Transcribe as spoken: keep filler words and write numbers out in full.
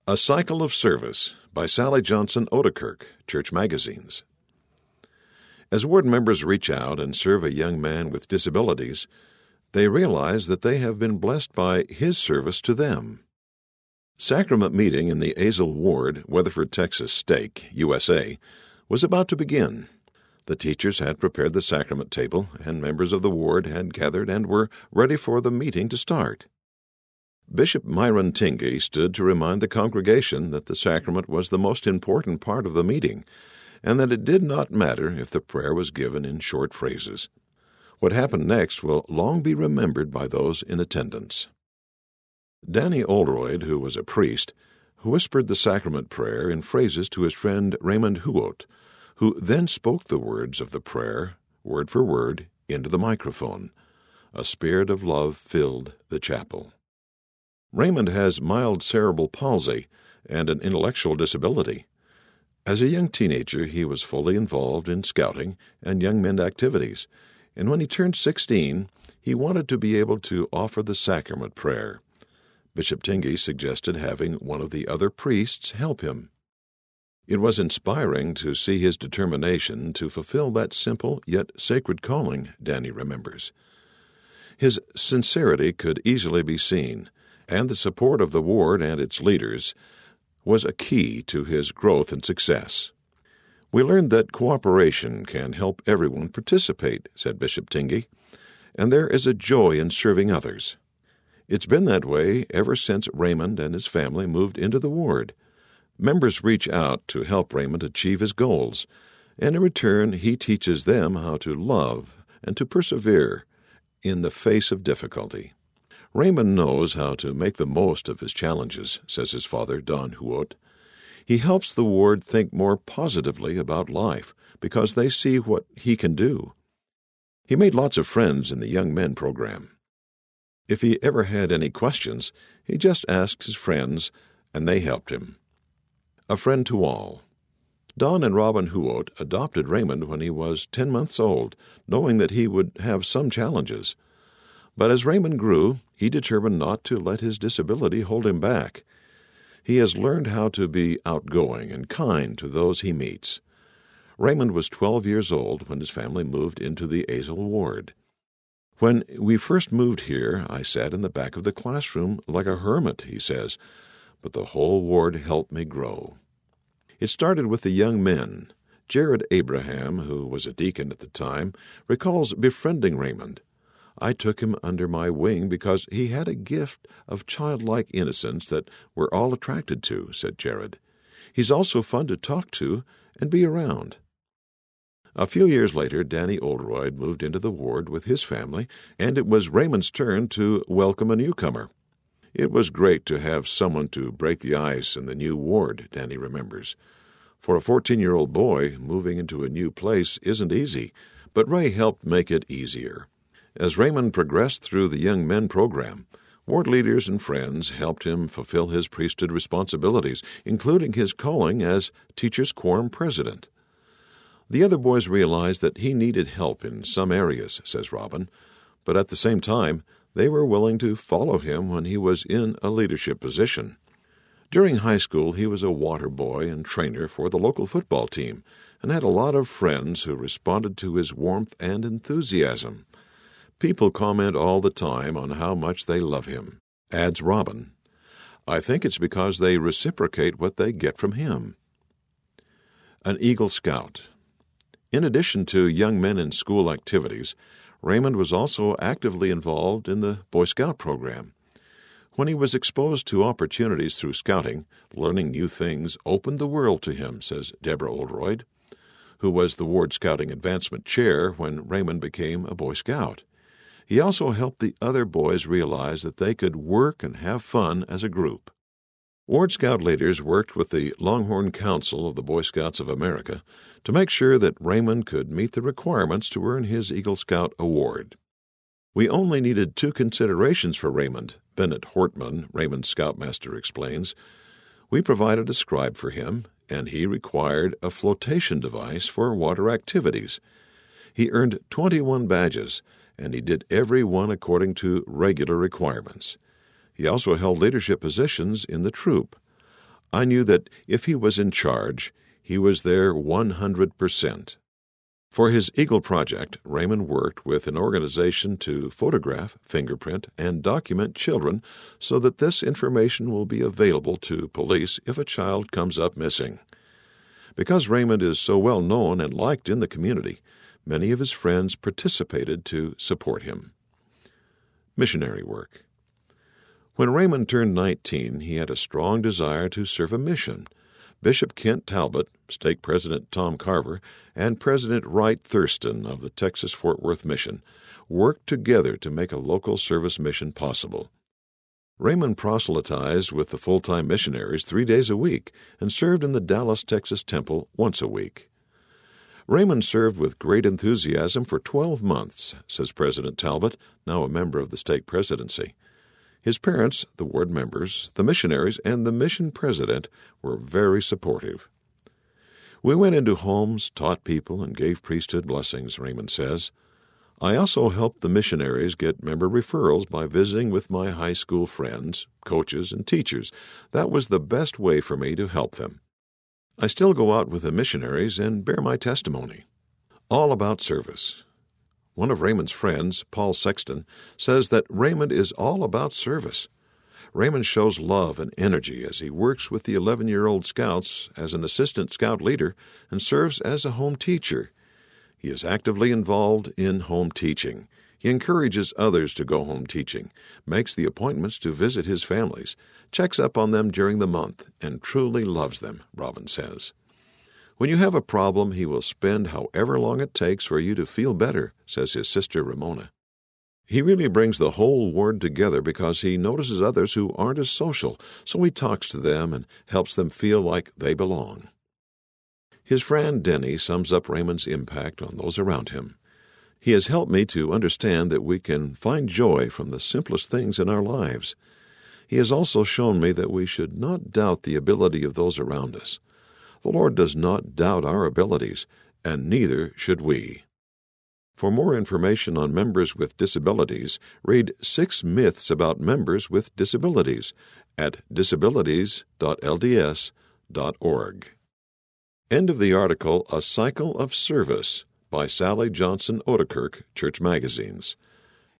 A Cycle of Service by Sally Johnson Odekirk, Church Magazines. As ward members reach out and serve a young man with disabilities, they realize that they have been blessed by his service to them. Sacrament meeting in the Azle Ward, Weatherford, Texas, Stake, U S A, was about to begin. The teachers had prepared the sacrament table, and members of the ward had gathered and were ready for the meeting to start. Bishop Myron Tingey stood to remind the congregation that the sacrament was the most important part of the meeting, and that it did not matter if the prayer was given in short phrases. What happened next will long be remembered by those in attendance. Danny Oldroyd, who was a priest, whispered the sacrament prayer in phrases to his friend Raymond Huot, who then spoke the words of the prayer, word for word, into the microphone. A spirit of love filled the chapel. Raymond has mild cerebral palsy and an intellectual disability. As a young teenager, he was fully involved in scouting and young men activities, and when he turned sixteen, he wanted to be able to offer the sacrament prayer. Bishop Tingey suggested having one of the other priests help him. It was inspiring to see his determination to fulfill that simple yet sacred calling, Danny remembers. His sincerity could easily be seen, and the support of the ward and its leaders was a key to his growth and success. We learned that cooperation can help everyone participate, said Bishop Tingey, and there is a joy in serving others. It's been that way ever since Raymond and his family moved into the ward. Members reach out to help Raymond achieve his goals, and in return he teaches them how to love and to persevere in the face of difficulty. Raymond knows how to make the most of his challenges, says his father, Don Huot. He helps the ward think more positively about life because they see what he can do. He made lots of friends in the Young Men program. If he ever had any questions, he just asked his friends, and they helped him. A friend to all. Don and Robin Huot adopted Raymond when he was ten months old, knowing that he would have some challenges. But as Raymond grew, he determined not to let his disability hold him back. He has learned how to be outgoing and kind to those he meets. Raymond was twelve years old when his family moved into the Azle Ward. When we first moved here, I sat in the back of the classroom like a hermit, he says, but the whole ward helped me grow. It started with the young men. Jared Abraham, who was a deacon at the time, recalls befriending Raymond. I took him under my wing because he had a gift of childlike innocence that we're all attracted to, said Jared. He's also fun to talk to and be around. A few years later, Danny Oldroyd moved into the ward with his family, and it was Raymond's turn to welcome a newcomer. It was great to have someone to break the ice in the new ward, Danny remembers. For a fourteen-year-old boy, moving into a new place isn't easy, but Ray helped make it easier. As Raymond progressed through the Young Men program, ward leaders and friends helped him fulfill his priesthood responsibilities, including his calling as Teachers' Quorum President. The other boys realized that he needed help in some areas, says Robin, but at the same time, they were willing to follow him when he was in a leadership position. During high school, he was a water boy and trainer for the local football team and had a lot of friends who responded to his warmth and enthusiasm. People comment all the time on how much they love him, adds Robin. I think it's because they reciprocate what they get from him. An Eagle Scout. In addition to young men in school activities, Raymond was also actively involved in the Boy Scout program. When he was exposed to opportunities through scouting, learning new things opened the world to him, says Deborah Oldroyd, who was the Ward Scouting Advancement Chair when Raymond became a Boy Scout. He also helped the other boys realize that they could work and have fun as a group. Ward Scout leaders worked with the Longhorn Council of the Boy Scouts of America to make sure that Raymond could meet the requirements to earn his Eagle Scout award. We only needed two considerations for Raymond, Bennett Hortman, Raymond's scoutmaster, explains. We provided a scribe for him, and he required a flotation device for water activities. He earned twenty-one badges, and he did every one according to regular requirements. He also held leadership positions in the troop. I knew that if he was in charge, he was there one hundred percent. For his Eagle project, Raymond worked with an organization to photograph, fingerprint, and document children so that this information will be available to police if a child comes up missing. Because Raymond is so well known and liked in the community, many of his friends participated to support him. Missionary work. When Raymond turned nineteen, he had a strong desire to serve a mission. Bishop Kent Talbot, stake president Tom Carver, and President Wright Thurston of the Texas Fort Worth Mission worked together to make a local service mission possible. Raymond proselytized with the full-time missionaries three days a week and served in the Dallas, Texas temple once a week. Raymond served with great enthusiasm for twelve months, says President Talbot, now a member of the stake presidency. His parents, the ward members, the missionaries, and the mission president were very supportive. We went into homes, taught people, and gave priesthood blessings, Raymond says. I also helped the missionaries get member referrals by visiting with my high school friends, coaches, and teachers. That was the best way for me to help them. I still go out with the missionaries and bear my testimony. All about service. One of Raymond's friends, Paul Sexton, says that Raymond is all about service. Raymond shows love and energy as he works with the eleven-year-old scouts as an assistant scout leader and serves as a home teacher. He is actively involved in home teaching. He encourages others to go home teaching, makes the appointments to visit his families, checks up on them during the month, and truly loves them, Robin says. When you have a problem, he will spend however long it takes for you to feel better, says his sister Ramona. He really brings the whole ward together because he notices others who aren't as social, so he talks to them and helps them feel like they belong. His friend Denny sums up Raymond's impact on those around him. He has helped me to understand that we can find joy from the simplest things in our lives. He has also shown me that we should not doubt the ability of those around us. The Lord does not doubt our abilities, and neither should we. For more information on members with disabilities, read Six Myths About Members with Disabilities at disabilities dot l d s dot org. End of the article A Cycle of Service by Sally Johnson Odekirk, Church Magazines.